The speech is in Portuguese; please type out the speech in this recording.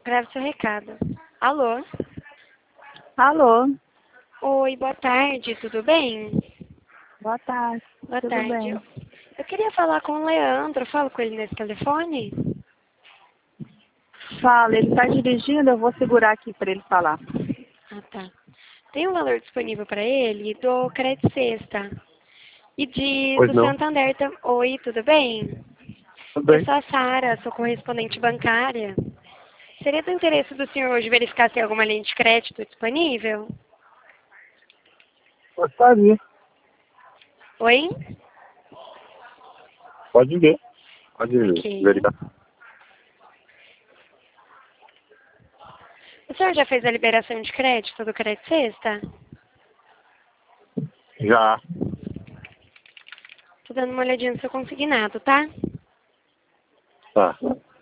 Grave seu recado. Alô? Alô, Oi, boa tarde, tudo bem? boa tarde, Boa tudo tarde. bem? Eu queria falar com o Leandro. Falo com ele nesse telefone? Fala, ele está dirigindo, eu vou segurar aqui para ele falar. Ah, tá. Tem um valor disponível para ele do Crédito Sexta. E Pois do não. Santander também. Oi, tudo bem? Tudo Eu bem. sou a Sara, sou correspondente bancária. Seria do interesse do senhor hoje verificar se tem alguma linha de crédito disponível? Gostaria. Oi? Pode ver. Pode Ok. verificar. O senhor já fez a liberação de crédito do Crédito Sexta? Já. Tô dando uma olhadinha no seu consignado, tá? Tá.